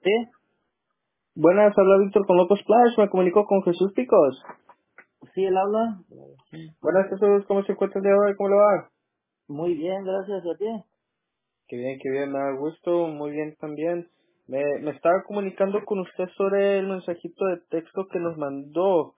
Sí, Buenas, habla Víctor con Locos Splash, me comunico con Jesús Picos. sí, él habla. Buenas, Jesús, ¿cómo se encuentra el día de hoy? ¿Cómo le va? Muy bien, gracias a ti. Qué bien, me da gusto, muy bien también. Me estaba comunicando con usted sobre el mensajito de texto que nos mandó.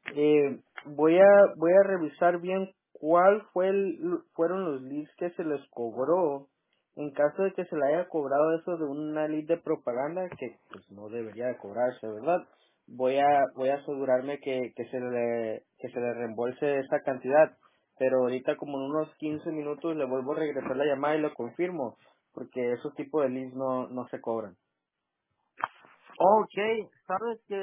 Voy a revisar bien fueron los leads que se les cobró. En caso de que se le haya cobrado eso de una lead de propaganda, que pues no debería de cobrarse, ¿verdad? Voy a asegurarme que se le reembolse esa cantidad. Pero ahorita como en unos 15 minutos le vuelvo a regresar la llamada y lo confirmo, porque esos tipos de leads no se cobran. Ok, sabes que,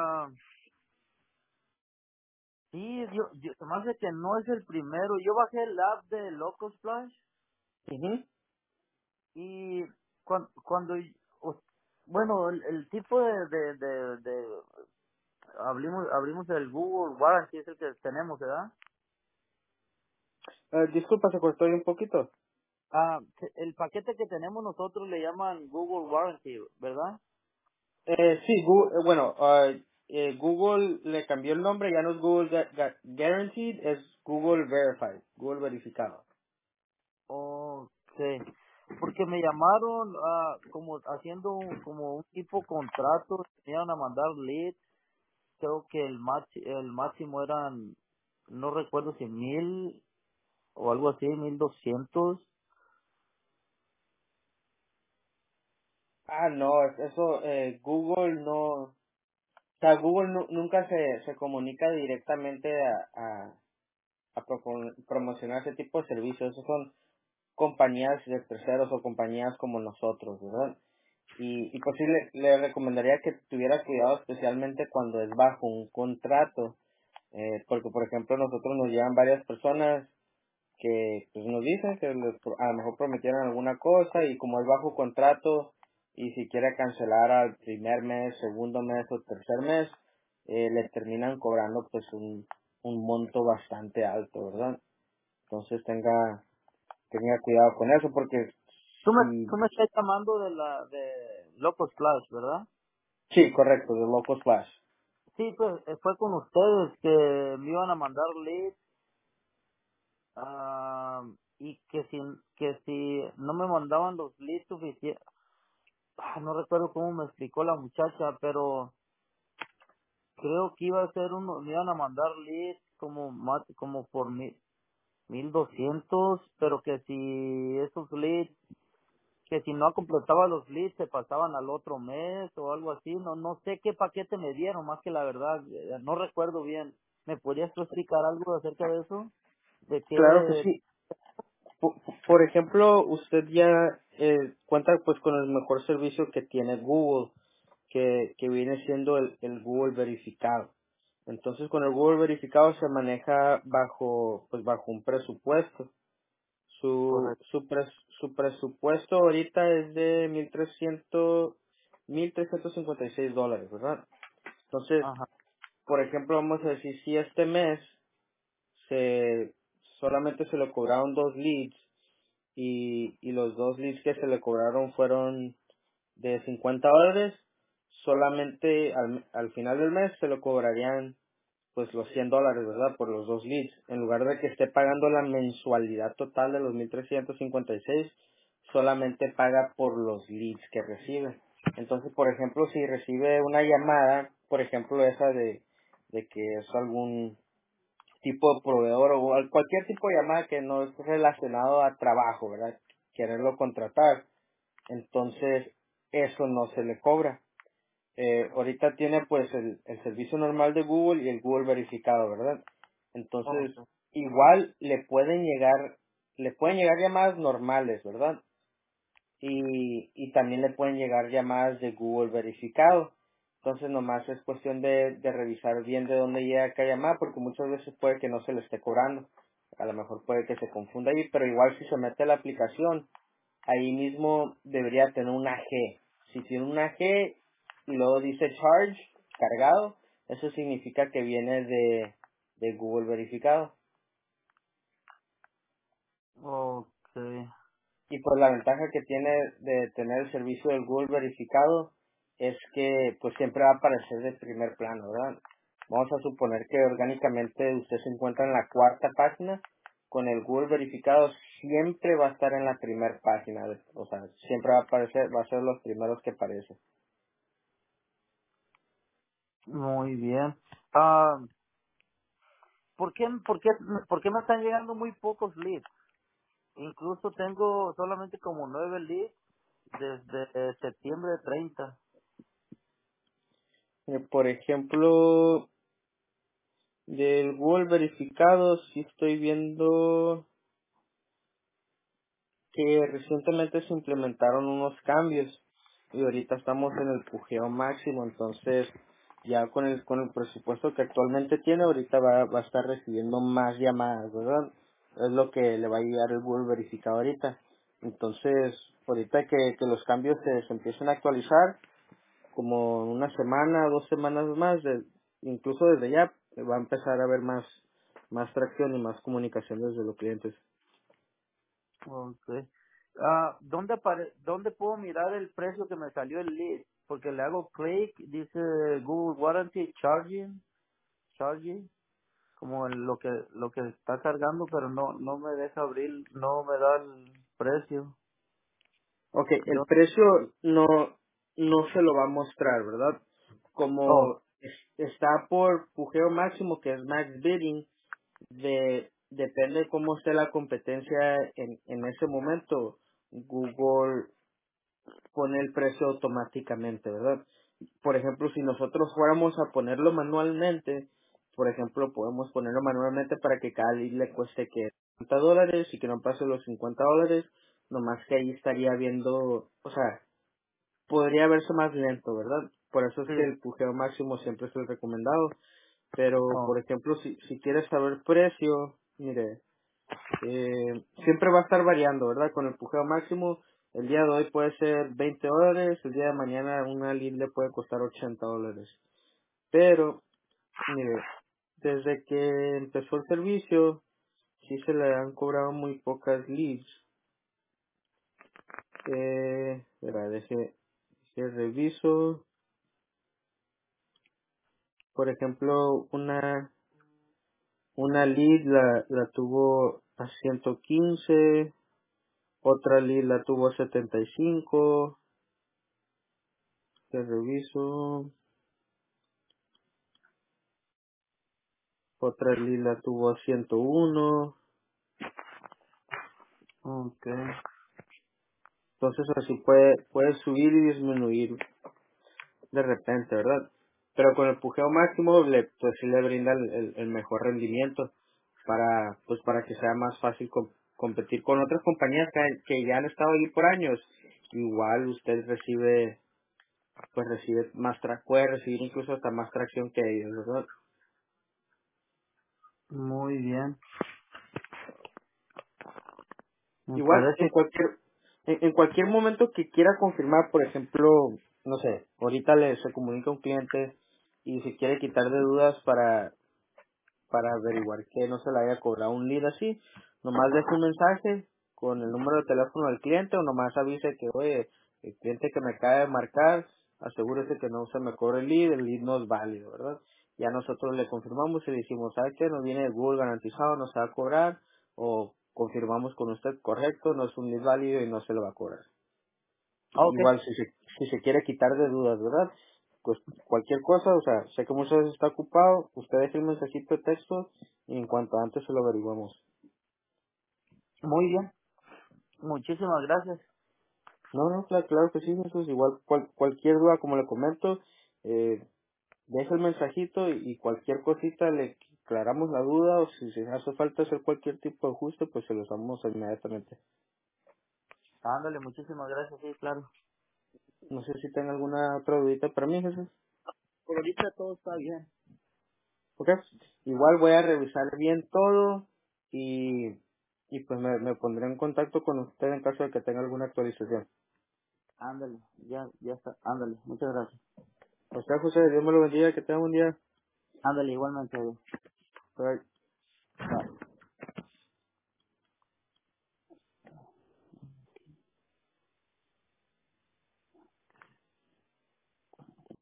sí, se me hace que no es el primero. Yo bajé el app de Loco Splash Ujú. y o- bueno, el tipo abrimos el Google Warranty, es el que tenemos, ¿verdad? Disculpa, se cortó ahí un poquito. El paquete que tenemos nosotros le llaman Google Warranty, ¿verdad? Sí, Google le cambió el nombre, ya no es Google Guaranteed, es Google Verified, Google verificado. Okay, porque me llamaron como haciendo como un tipo contrato, me iban a mandar leads, creo que el máximo eran, no recuerdo si 1,000 o algo así, 1,200. Ah, no, eso, Google no, o sea, Google nunca se comunica directamente a promocionar ese tipo de servicios. Esos son compañías de terceros o compañías como nosotros, ¿verdad? Y pues sí le recomendaría que tuviera cuidado especialmente cuando es bajo un contrato, porque por ejemplo nosotros nos llevan varias personas que pues nos dicen que a lo mejor prometieron alguna cosa y como es bajo contrato y si quiere cancelar al primer mes, segundo mes o tercer mes, le terminan cobrando pues un monto bastante alto, ¿verdad? Entonces tenga cuidado con eso porque si Tú me estás llamando de Locos Flash, ¿verdad? sí, correcto, de Loco Flash. Sí, pues fue con ustedes que me iban a mandar leads, y que si no me mandaban los leads suficientes. No recuerdo cómo me explicó la muchacha, pero creo que iba a ser me iban a mandar leads como más, como por 1,200, pero que si esos leads, que si no completaba los leads se pasaban al otro mes o algo así. No sé qué paquete me dieron, más que la verdad, no recuerdo bien. ¿Me podrías tú explicar algo acerca de eso? De Claro que qué. sí. Por ejemplo, usted ya cuenta pues con el mejor servicio que tiene Google, que viene siendo el Google verificado. Entonces con el Google verificado se maneja bajo un presupuesto. Correcto. Su presupuesto ahorita es de 1,356 dólares, ¿verdad? Entonces, Ajá. por ejemplo, vamos a decir, si este mes se solamente se le cobraron dos leads y los dos leads que se le cobraron fueron de $50, solamente al final del mes se le cobrarían pues los $100, ¿verdad? Por los dos leads, en lugar de que esté pagando la mensualidad total de los 1,356 solamente paga por los leads que recibe. Entonces, por ejemplo, si recibe una llamada, por ejemplo, esa de que es algún tipo de proveedor o cualquier tipo de llamada que no es relacionado a trabajo, ¿verdad? Quererlo contratar, entonces eso no se le cobra. Ahorita tiene pues el servicio normal de Google y el Google verificado, ¿verdad? Entonces, Okay. igual le pueden llegar llamadas normales, ¿verdad? Y también le pueden llegar llamadas de Google verificado. Entonces nomás es cuestión de revisar bien de dónde llega cada llamada porque muchas veces puede que no se le esté cobrando. A lo mejor puede que se confunda ahí, pero igual si se mete a la aplicación, ahí mismo debería tener una G. Si tiene una G y luego dice charge, cargado, eso significa que viene de Google verificado. Okay. Y pues la ventaja que tiene de tener el servicio del Google verificado es que pues siempre va a aparecer de primer plano, ¿verdad? Vamos a suponer que orgánicamente usted se encuentra en la cuarta página, con el Google verificado siempre va a estar en la primera página, o sea, siempre va a aparecer, va a ser los primeros que aparecen. Muy bien. Ah, ¿por qué me están llegando muy pocos leads? Incluso tengo solamente como 9 leads desde septiembre 30. Por ejemplo, del Google verificado, sí estoy viendo que recientemente se implementaron unos cambios y ahorita estamos en el pujeo máximo, entonces ya con el presupuesto que actualmente tiene, ahorita va a estar recibiendo más llamadas, ¿verdad? Es lo que le va a ayudar el Google verificado ahorita. Entonces, ahorita que los cambios se empiecen a actualizar, como una semana, 2 semanas más, incluso desde ya, va a empezar a haber más tracción y más comunicación desde los clientes. Okay. ¿Dónde puedo mirar el precio que me salió el lead? Porque le hago clic, dice Google Warranty Charging, como lo que está cargando, pero no me deja abrir, no me da el precio. Ok, el Yo, precio no se lo va a mostrar, ¿verdad? oh, Como está por pujeo máximo, que es max bidding, depende de cómo esté la competencia en ese momento. Google pone el precio automáticamente, ¿verdad? Por ejemplo, si nosotros fuéramos a ponerlo manualmente, por ejemplo, podemos ponerlo manualmente para que cada lead le cueste que $50 y que no pase los $50, nomás que ahí estaría viendo, o sea, podría verse más lento, ¿verdad? Por eso es sí, que el pujeo máximo siempre es el recomendado. Pero, oh, por ejemplo, si quieres saber precio, mire, siempre va a estar variando, ¿verdad? Con el pujeo máximo, el día de hoy puede ser $20, el día de mañana una lead le puede costar $80. Pero, mire, desde que empezó el servicio, sí se le han cobrado muy pocas leads. Espera, deje reviso. Por ejemplo, una lead la tuvo a 115, otra lead la tuvo a 75, que reviso, otra lead la tuvo a 101, okay. entonces así puede subir y disminuir de repente, ¿verdad? Pero con el pujeo máximo pues sí le brinda el mejor rendimiento para que sea más fácil competir con otras compañías que ya han estado allí por años. Igual usted recibe puede recibir incluso hasta más tracción que ellos, ¿verdad? Muy bien. Me Igual parece. en cualquier momento que quiera confirmar, por ejemplo, no sé, ahorita se comunica un cliente y se quiere quitar de dudas para averiguar que no se le haya cobrado un lead así, nomás deje un mensaje con el número de teléfono del cliente o nomás avise que, oye, el cliente que me acaba de marcar, asegúrese que no se me cobre el lead no es válido, ¿verdad? Ya nosotros le confirmamos y le decimos, ¿sabe qué? No viene el Google garantizado, no se va a cobrar, o confirmamos con usted, correcto, no es un lead válido y no se le va a cobrar. Okay. Igual si se quiere quitar de dudas, ¿verdad? Pues cualquier cosa, o sea, sé que muchas veces está ocupado, usted deje un mensajito de texto y en cuanto antes se lo averiguamos. Muy bien. Muchísimas gracias. No, claro que sí, Jesús, igual cualquier duda, como le comento, deje el mensajito y cualquier cosita le aclaramos la duda o si se hace falta hacer cualquier tipo de ajuste, pues se los damos inmediatamente. Ándale, muchísimas gracias, sí, claro. No sé si tenga alguna otra dudita para mí, Jesús. Por ahorita todo está bien. Ok, igual voy a revisar bien todo y pues me pondré en contacto con usted en caso de que tenga alguna actualización. Ándale, ya está. Ándale, muchas gracias. O sea, José, Dios me lo bendiga, que tenga un día. Ándale, igualmente. Bye. Bye.